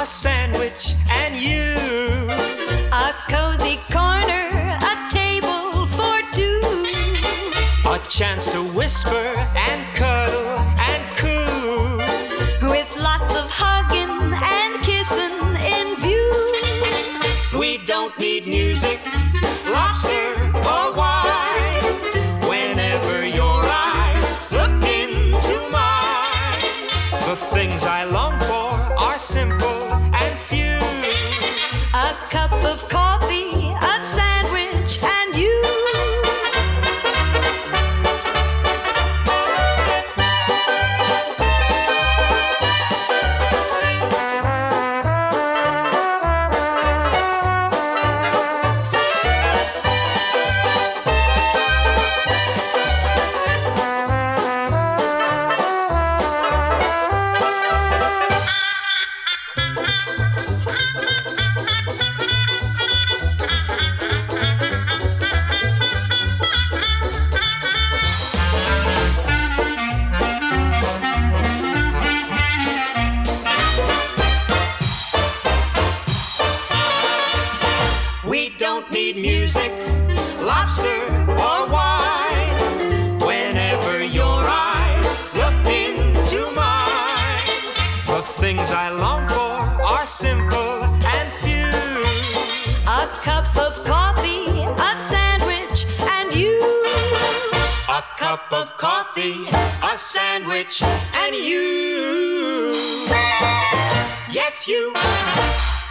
a sandwich, and you. A cozy corner, a table for two. A chance to whisper and cuddle and coo. With lots of hugging and kissing in view. We don't need music, lobster or wine. Whenever your eyes look into mine, the things I long for are simple and few. A cup of coffee, a sandwich, and you. We don't need music, lobster or wine. Whenever your eyes look into mine, the things I long for are simple and few. A cup of coffee, a sandwich, and you. A cup of coffee, a sandwich, and you. Yes, you.